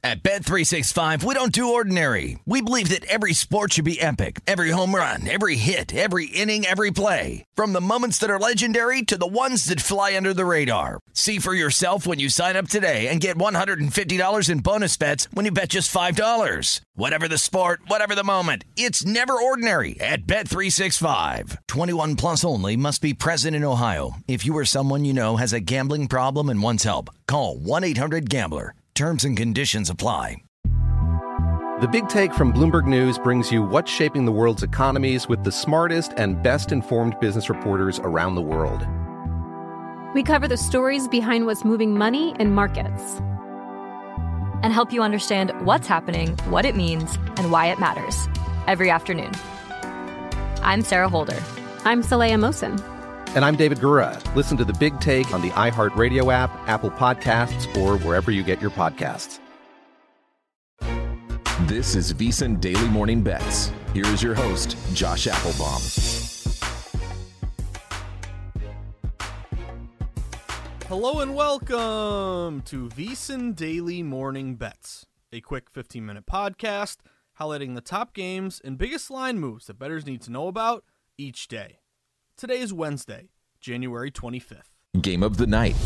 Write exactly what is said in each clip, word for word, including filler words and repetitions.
At Bet three sixty-five, we don't do ordinary. We believe that every sport should be epic. Every home run, every hit, every inning, every play. From the moments that are legendary to the ones that fly under the radar. See for yourself when you sign up today and get one hundred fifty dollars in bonus bets when you bet just five dollars. Whatever the sport, whatever the moment, it's never ordinary at Bet three sixty-five. twenty-one plus only. Must be present in Ohio. If you or someone you know has a gambling problem and wants help, call one eight hundred gambler. Terms and conditions apply. The Big Take from Bloomberg News brings you what's shaping the world's economies with the smartest and best-informed business reporters around the world. We cover the stories behind what's moving money and markets, and help you understand what's happening, what it means, and why it matters every afternoon. I'm Sarah Holder. I'm Saleha Mohsin. And I'm David Gura. Listen to The Big Take on the iHeartRadio app, Apple Podcasts, or wherever you get your podcasts. This is VSiN Daily Morning Bets. Here is your host, Josh Applebaum. Hello and welcome to VSiN Daily Morning Bets, a quick fifteen-minute podcast highlighting the top games and biggest line moves that bettors need to know about each day. Today is Wednesday, January twenty-fifth. Game of the night.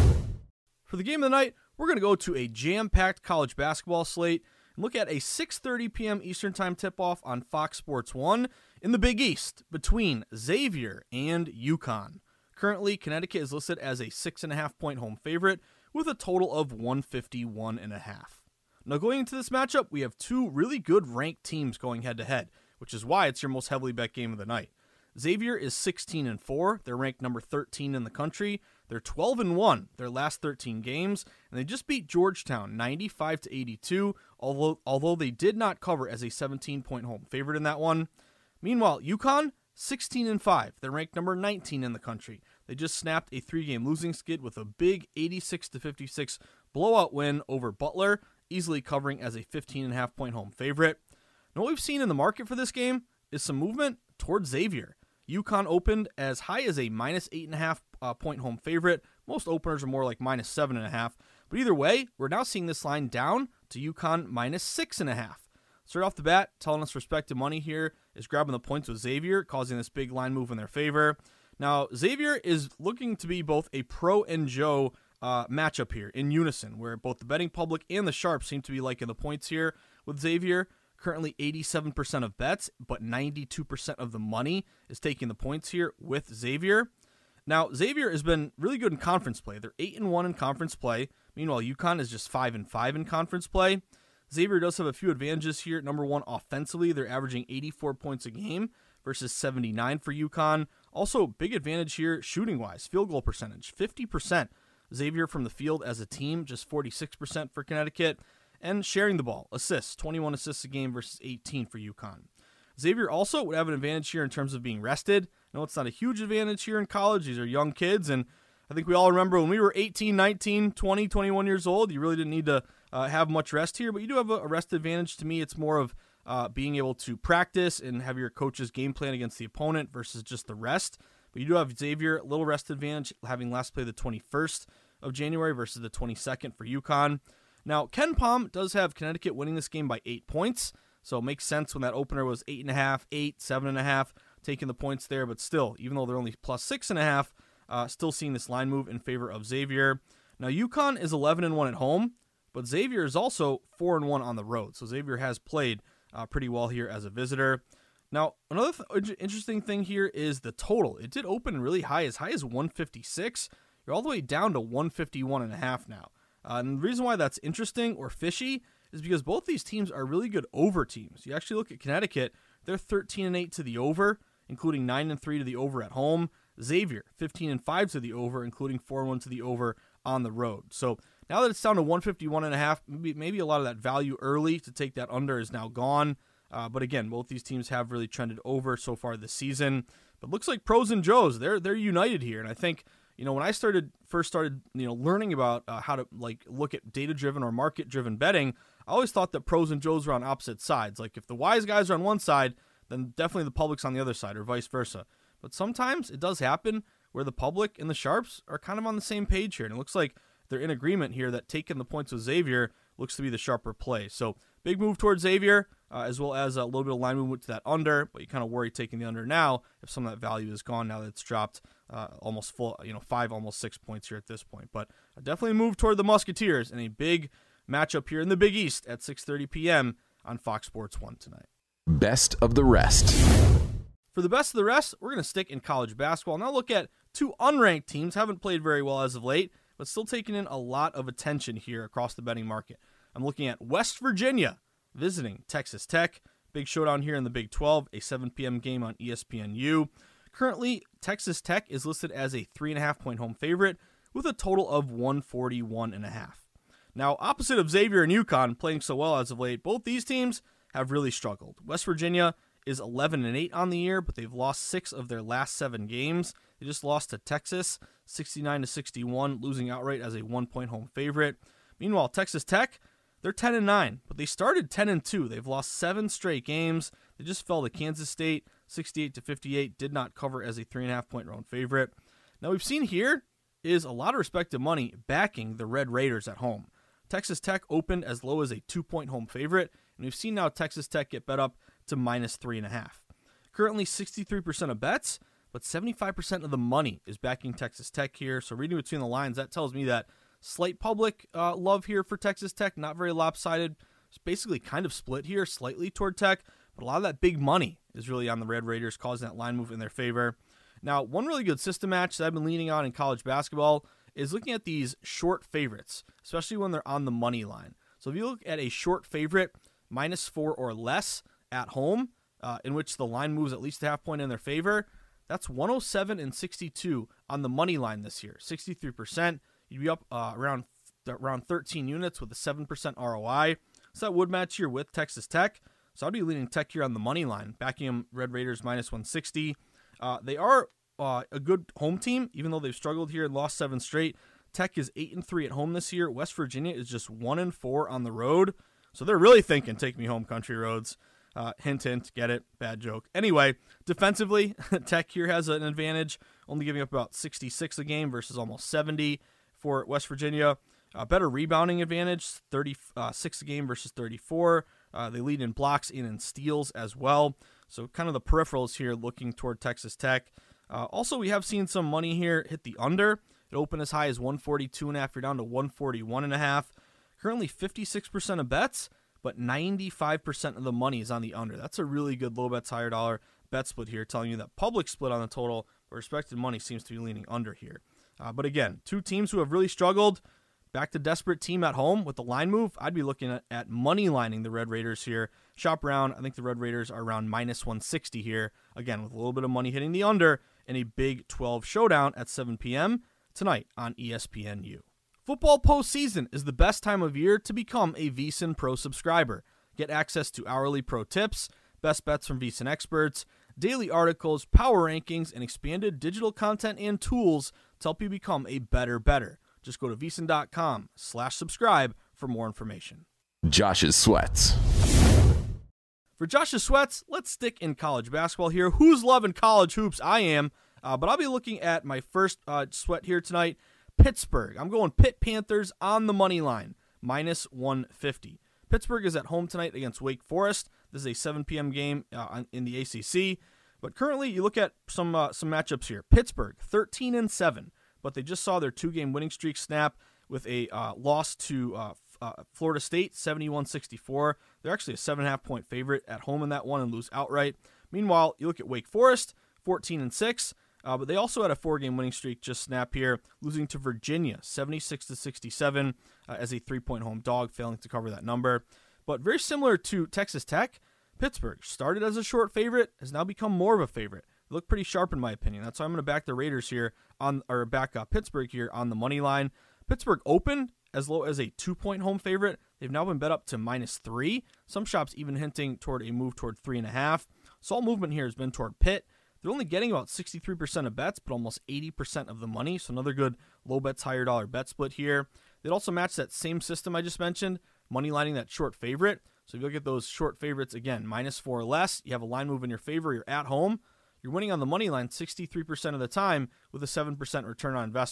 For the game of the night, we're going to go to a jam-packed college basketball slate and look at a six thirty p.m. Eastern Time tip-off on Fox Sports one in the Big East between Xavier and UConn. Currently, Connecticut is listed as a six and a half point home favorite with a total of one fifty-one and a half. Now, going into this matchup, we have two really good ranked teams going head-to-head, which is why it's your most heavily bet game of the night. Xavier is sixteen and four. They're ranked number thirteen in the country. They're twelve and one their last thirteen games, and they just beat Georgetown ninety-five to eighty-two, although although they did not cover as a seventeen point home favorite in that one. Meanwhile, UConn sixteen and five. They're ranked number nineteen in the country. They just snapped a three-game losing skid with a big eighty-six to fifty-six blowout win over Butler, easily covering as a fifteen and a half point home favorite. Now, what we've seen in the market for this game is some movement towards Xavier. UConn opened as high as a minus eight and a half uh, point home favorite. Most openers are more like minus seven and a half. But either way, we're now seeing this line down to UConn minus six and a half. Straight off the bat, telling us respective money here is grabbing the points with Xavier, causing this big line move in their favor. Now, Xavier is looking to be both a pro and Joe uh, matchup here in unison, where both the betting public and the sharps seem to be liking the points here with Xavier. Currently eighty-seven percent of bets, but ninety-two percent of the money is taking the points here with Xavier. Now, Xavier has been really good in conference play. They're eight and one in conference play. Meanwhile, UConn is just five and five in conference play. Xavier does have a few advantages here. Number one, offensively, they're averaging eighty-four points a game versus seventy-nine for UConn. Also, big advantage here shooting-wise. Field goal percentage, fifty percent. Xavier from the field as a team, just forty-six percent for Connecticut. And sharing the ball, assists, twenty-one assists a game versus eighteen for UConn. Xavier also would have an advantage here in terms of being rested. I know it's not a huge advantage here in college. These are young kids, and I think we all remember when we were eighteen, nineteen, twenty, twenty-one years old, you really didn't need to uh, have much rest here, but you do have a, a rest advantage. To me, it's more of uh, being able to practice and have your coach's game plan against the opponent versus just the rest. But you do have Xavier, a little rest advantage, having last played the twenty-first of January versus the twenty-second for UConn. Now, Ken Pom does have Connecticut winning this game by eight points, so it makes sense when that opener was eight and a half, eight, seven and a half, taking the points there. But still, even though they're only plus six and a half, uh, still seeing this line move in favor of Xavier. Now, UConn is eleven and one at home, but Xavier is also four and one on the road. So Xavier has played uh, pretty well here as a visitor. Now, another th- interesting thing here is the total. It did open really high, as high as one fifty-six. You're all the way down to one fifty-one and a half now. Uh, and the reason why that's interesting or fishy is because both these teams are really good over teams. You actually look at Connecticut, they're thirteen and eight to the over, including nine and three to the over at home. Xavier, fifteen and five to the over, including four and one to the over on the road. So now that it's down to one fifty-one and a half, maybe, maybe a lot of that value early to take that under is now gone. Uh, but again, both these teams have really trended over so far this season. But looks like pros and Joes, they're they're united here. And I think, you know, when I started first started, you know, learning about uh, how to like look at data-driven or market-driven betting, I always thought that pros and Joes were on opposite sides. Like if the wise guys are on one side, then definitely the public's on the other side, or vice versa. But sometimes it does happen where the public and the sharps are kind of on the same page here. And it looks like they're in agreement here that taking the points with Xavier looks to be the sharper play. So big move towards Xavier, uh, as well as a little bit of line movement to that under, but you kind of worry taking the under now if some of that value is gone now that it's dropped uh, almost full, you know, five, almost six points here at this point. But definitely move toward the Musketeers in a big matchup here in the Big East at six thirty p.m. on Fox Sports one tonight. Best of the rest. For the best of the rest, we're going to stick in college basketball. Now look at two unranked teams, haven't played very well as of late, but still taking in a lot of attention here across the betting market. I'm looking at West Virginia visiting Texas Tech. Big showdown here in the Big twelve, a seven p.m. game on E S P N U. Currently, Texas Tech is listed as a three and a half point home favorite with a total of one forty-one and a half. Now, opposite of Xavier and UConn playing so well as of late, both these teams have really struggled. West Virginia is eleven and eight on the year, but they've lost six of their last seven games. They just lost to Texas, sixty-nine to sixty-one, losing outright as a one-point home favorite. Meanwhile, Texas Tech, they're ten and nine, but they started ten and two. They've lost seven straight games. They just fell to Kansas State, sixty-eight to fifty-eight, did not cover as a three and a half point round favorite. Now, we've seen here is a lot of respective money backing the Red Raiders at home. Texas Tech opened as low as a two-point home favorite, and we've seen now Texas Tech get bet up to minus three and a half. Currently sixty-three percent of bets, but seventy-five percent of the money is backing Texas Tech here. So reading between the lines, that tells me that slight public uh, love here for Texas Tech, not very lopsided. It's basically kind of split here, slightly toward Tech, but a lot of that big money is really on the Red Raiders, causing that line move in their favor. Now, one really good system match that I've been leaning on in college basketball is looking at these short favorites, especially when they're on the money line. So if you look at a short favorite, minus four or less at home, uh, in which the line moves at least a half point in their favor, that's one oh seven and sixty-two on the money line this year, sixty-three percent. You'd be up uh, around around thirteen units with a seven percent R O I. So that would match here with Texas Tech. So I'd be leaning Tech here on the money line, backing them Red Raiders minus one sixty. Uh, they are uh, a good home team, even though they've struggled here and lost seven straight. Tech is eight and three at home this year. West Virginia is just one and four on the road. So they're really thinking, take me home, country roads. Uh, hint, hint, get it? Bad joke. Anyway, defensively, Tech here has an advantage, only giving up about sixty-six a game versus almost seventy for West Virginia. Uh, better rebounding advantage, thirty-six a game versus thirty-four. Uh, they lead in blocks and in steals as well. So kind of the peripherals here looking toward Texas Tech. Uh, also, we have seen some money here hit the under. It opened as high as one forty-two and a half. You're down to one forty-one and a half. Currently fifty-six percent of bets, but ninety-five percent of the money is on the under. That's a really good low bets, higher dollar bet split here, telling you that public split on the total, but respected money seems to be leaning under here. Uh, but again, two teams who have really struggled. Back to desperate team at home with the line move. I'd be looking at, at money lining the Red Raiders here. Shop around. I think the Red Raiders are around minus one sixty here. Again, with a little bit of money hitting the under in a Big twelve showdown at seven p.m. tonight on E S P N U. Football postseason is the best time of year to become a VSiN Pro subscriber. Get access to hourly pro tips, best bets from VSiN experts, daily articles, power rankings, and expanded digital content and tools to help you become a better better. Just go to vsin.com slash subscribe for more information. Josh's Sweats. For Josh's Sweats, let's stick in college basketball here. Who's loving college hoops? I am. Uh, but I'll be looking at my first uh, sweat here tonight. Pittsburgh. I'm going Pitt Panthers on the money line, minus one fifty. Pittsburgh is at home tonight against Wake Forest. This is a seven p.m. game uh, in the A C C. But currently, you look at some uh, some matchups here. Pittsburgh, thirteen and seven. But they just saw their two-game winning streak snap with a uh, loss to uh, uh, Florida State, seventy-one sixty-four. They're actually a seven and a half point favorite at home in that one and lose outright. Meanwhile, you look at Wake Forest, fourteen and six, uh, but they also had a four-game winning streak just snap here, losing to Virginia, seventy-six to sixty-seven, uh, as a three-point home dog, failing to cover that number. But very similar to Texas Tech, Pittsburgh started as a short favorite, has now become more of a favorite. They look pretty sharp in my opinion. That's why I'm going to back the Raiders here on, or back uh, Pittsburgh here on the money line. Pittsburgh opened as low as a two-point home favorite. They've now been bet up to minus three. Some shops even hinting toward a move toward three and a half. So all movement here has been toward Pitt. They're only getting about sixty-three percent of bets, but almost eighty percent of the money. So another good low bets, higher dollar bet split here. They'd also match that same system I just mentioned, money lining that short favorite. So if you look at those short favorites, again, minus four or less, you have a line move in your favor, you're at home. You're winning on the money line sixty-three percent of the time with a seven percent return on investment.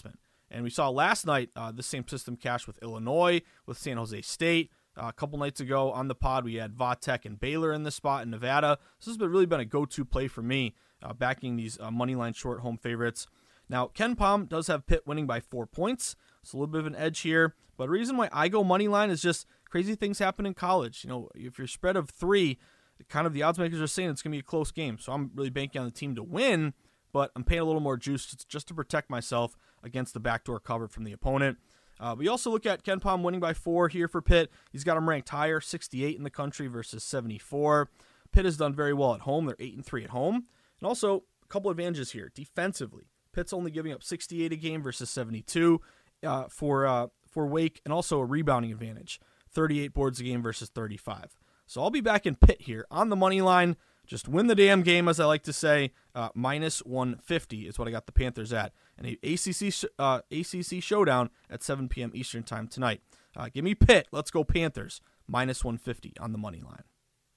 And we saw last night uh, the same system cash with Illinois, with San Jose State. Uh, a couple nights ago on the pod, we had Vatek and Baylor in this spot in Nevada. So this has been really been a go-to play for me, uh, backing these uh, moneyline short home favorites. Now, KenPom does have Pitt winning by four points. It's a little bit of an edge here. But the reason why I go moneyline is just crazy things happen in college. You know, if you're spread of three, kind of the odds makers are saying it's going to be a close game. So I'm really banking on the team to win, but I'm paying a little more juice just to protect myself against the backdoor cover from the opponent. Uh, we also look at KenPom winning by four here for Pitt. He's got him ranked higher, sixty-eight in the country versus seventy-four. Pitt has done very well at home. They're eight and three at home. And also, a couple advantages here. Defensively, Pitt's only giving up sixty-eight a game versus seventy-two uh, for uh, for Wake, and also a rebounding advantage, thirty-eight boards a game versus thirty-five. So I'll be back in Pitt here on the money line. Just win the damn game, as I like to say. Uh, minus one fifty is what I got the Panthers at. And a ACC, uh, A C C showdown at seven p.m. Eastern time tonight. Uh, give me Pitt. Let's go Panthers. minus one fifty on the money line.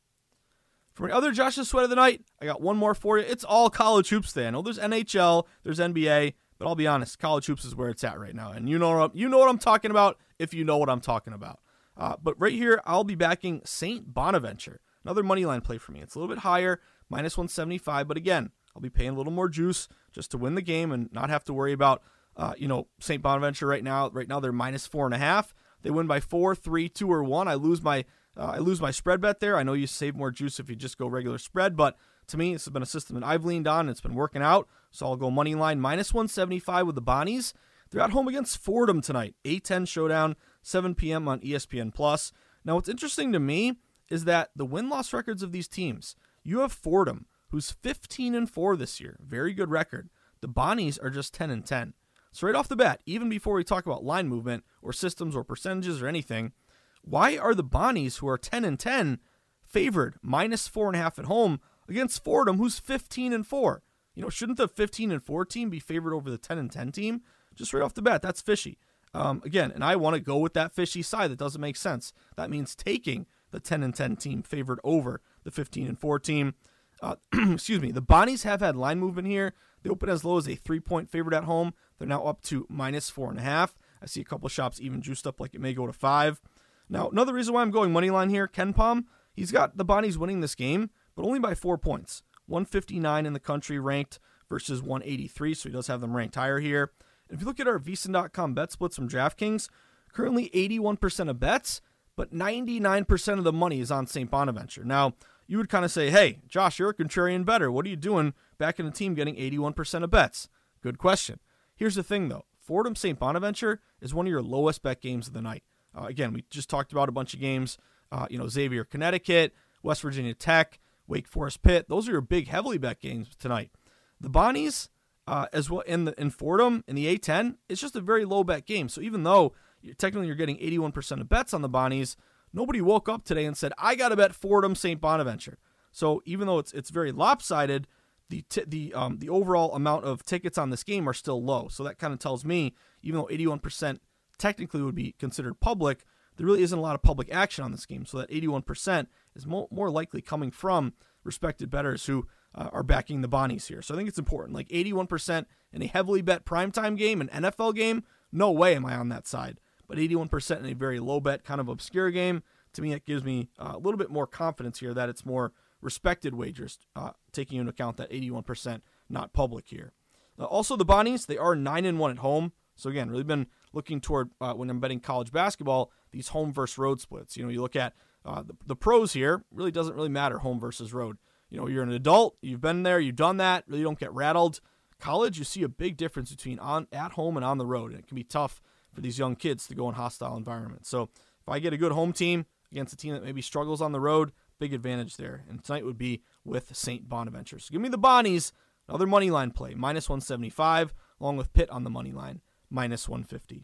For my other Josh's Sweat of the Night, I got one more for you. It's all college hoops there. I know there's N H L, there's N B A, but I'll be honest, college hoops is where it's at right now. And you know what, you know what I'm talking about if you know what I'm talking about. Uh, but right here, I'll be backing Saint Bonaventure. Another money line play for me. It's a little bit higher, minus one seventy-five. But again, I'll be paying a little more juice just to win the game and not have to worry about, uh, you know, Saint Bonaventure right now. Right now, they're minus four and a half. They win by four, three, two, or one. I lose my uh, I lose my spread bet there. I know you save more juice if you just go regular spread, but to me, this has been a system that I've leaned on. And it's been working out, so I'll go money line minus one seventy-five with the Bonnies. They're at home against Fordham tonight, A ten showdown, seven p.m. on E S P N plus. Now, what's interesting to me is that the win-loss records of these teams, you have Fordham, who's fifteen and four this year, very good record. The Bonnies are just ten and ten. So right off the bat, even before we talk about line movement or systems or percentages or anything, why are the Bonnies, who are ten and ten, favored minus four and a half at home against Fordham, who's fifteen and four? You know, shouldn't the fifteen and four team be favored over the ten and ten team? Just right off the bat, that's fishy. Um, again, and I want to go with that fishy side. That doesn't make sense. That means taking the ten and ten team favored over the fifteen and four team. Uh, excuse me. The Bonnies have had line movement here. They open as low as a three-point favorite at home. They're now up to minus four and a half. I see a couple of shops even juiced up like it may go to five. Now, another reason why I'm going money line here, KenPom, he's got the Bonnies winning this game, but only by four points. one fifty-nine in the country ranked versus one eighty-three, so he does have them ranked higher here. And if you look at our V S I N dot com bet splits from DraftKings, currently eighty-one percent of bets, but ninety-nine percent of the money is on Saint Bonaventure. Now, you would kind of say, hey, Josh, you're a contrarian bettor. What are you doing back in a team getting eighty-one percent of bets? Good question. Here's the thing, though. Fordham Saint Bonaventure is one of your lowest bet games of the night. Uh, again, we just talked about a bunch of games. Uh, you know, Xavier, Connecticut, West Virginia Tech, Wake Forest, Pitt. Those are your big, heavily bet games tonight. The Bonnies, uh, as well in the in Fordham in the A ten, it's just a very low bet game. So even though you're, technically you're getting eighty-one percent of bets on the Bonnies, nobody woke up today and said, I got to bet Fordham Saint Bonaventure. So even though it's it's very lopsided, the t- the um, the overall amount of tickets on this game are still low. So that kind of tells me, even though eighty-one percent technically would be considered public, there really isn't a lot of public action on this game. So that eighty-one percent is mo- more likely coming from respected bettors who uh, are backing the Bonnies here. So I think it's important. Like eighty-one percent in a heavily bet primetime game, an N F L game, no way am I on that side. But eighty-one percent in a very low bet kind of obscure game, to me, it gives me uh, a little bit more confidence here that it's more respected wagers, uh, taking into account that eighty-one percent not public here. Uh, also, the Bonnies, they are nine and one at home. So again, really been looking toward, uh, when I'm betting college basketball, these home versus road splits. You know, you look at uh, the, the pros here, really doesn't really matter home versus road. You know, you're an adult, you've been there, you've done that, really don't get rattled. College, you see a big difference between on at home and on the road, and it can be tough for these young kids to go in hostile environments. So if I get a good home team against a team that maybe struggles on the road, big advantage there. And tonight would be with Saint Bonaventure. So give me the Bonnies, another money line play, minus one seventy-five, along with Pitt on the money line, minus one fifty.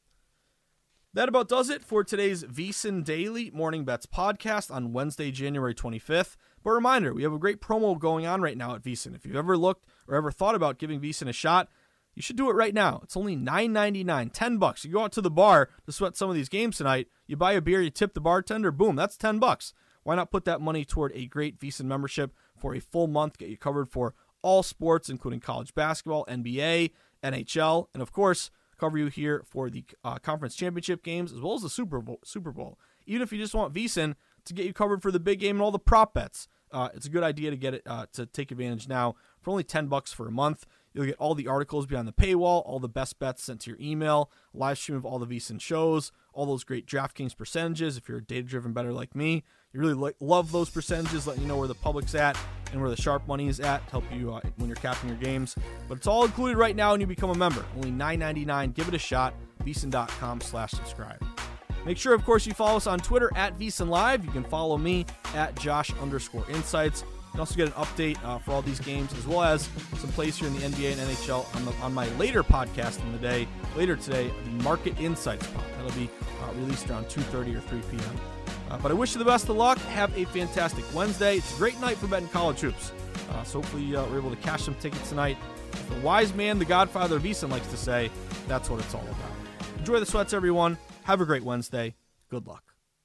That about does it for today's VSiN Daily Morning Bets podcast on Wednesday, January twenty-fifth. But a reminder, we have a great promo going on right now at VSiN. If you've ever looked or ever thought about giving VSiN a shot, you should do it right now. It's only nine ninety-nine, ten bucks. You go out to the bar to sweat some of these games tonight, you buy a beer, you tip the bartender, boom, that's ten bucks. Why not put that money toward a great VSiN membership for a full month, get you covered for all sports, including college basketball, N B A, N H L, and of course, cover you here for the uh, conference championship games as well as the Super Bowl. Super Bowl. Even if you just want VSiN to get you covered for the big game and all the prop bets, uh, it's a good idea to get it uh, to take advantage now for only ten bucks for a month. You'll get all the articles behind the paywall, all the best bets sent to your email, live stream of all the VSiN shows, all those great DraftKings percentages. If you're a data-driven bettor like me, you really like, love those percentages, letting you know where the public's at and where the sharp money is at to help you uh, when you're capping your games. But it's all included right now when you become a member. Only nine ninety-nine. Give it a shot. VSiN.com slash subscribe. Make sure, of course, you follow us on Twitter at VSiN Live. You can follow me at Josh underscore Insights. You can also get an update uh, for all these games, as well as some plays here in the N B A and N H L on, the, on my later podcast in the day, later today, the Market Insights pod. That'll be uh, released around two thirty or three p.m. Uh, but I wish you the best of luck. Have a fantastic Wednesday. It's a great night for betting college hoops. Uh, so hopefully uh, we're able to cash some tickets tonight. As the wise man, the godfather of VSiN likes to say, that's what it's all about. Enjoy the sweats, everyone. Have a great Wednesday. Good luck.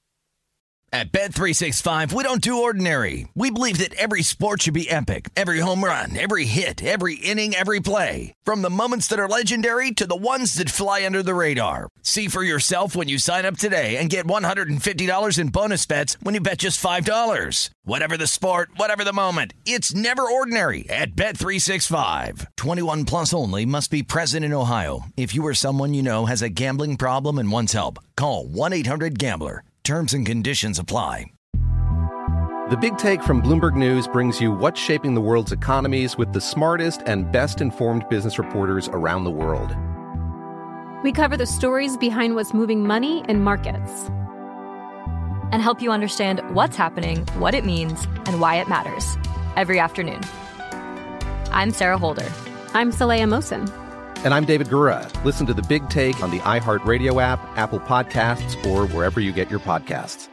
At Bet three sixty-five, we don't do ordinary. We believe that every sport should be epic. Every home run, every hit, every inning, every play. From the moments that are legendary to the ones that fly under the radar. See for yourself when you sign up today and get one hundred fifty dollars in bonus bets when you bet just five dollars. Whatever the sport, whatever the moment, it's never ordinary at Bet three sixty-five. twenty-one plus only. Must be present in Ohio. If you or someone you know has a gambling problem and wants help, call one eight hundred gambler. Terms and conditions apply. The Big Take from Bloomberg News brings you what's shaping the world's economies with the smartest and best-informed business reporters around the world. We cover the stories behind what's moving money and markets. And help you understand what's happening, what it means, and why it matters. Every afternoon. I'm Sarah Holder. I'm Saleha Mohsin. And I'm David Gura. Listen to The Big Take on the iHeartRadio app, Apple Podcasts, or wherever you get your podcasts.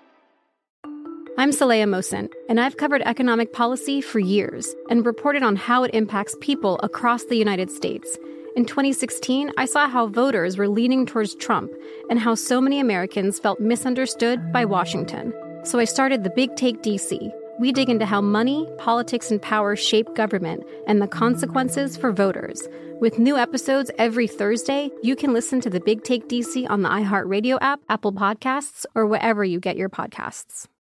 I'm Saleha Mohsin, and I've covered economic policy for years and reported on how it impacts people across the United States. In twenty sixteen, I saw how voters were leaning towards Trump and how so many Americans felt misunderstood by Washington. So I started The Big Take D C. We dig into how money, politics, and power shape government and the consequences for voters. With new episodes every Thursday, you can listen to The Big Take D C on the iHeartRadio app, Apple Podcasts, or wherever you get your podcasts.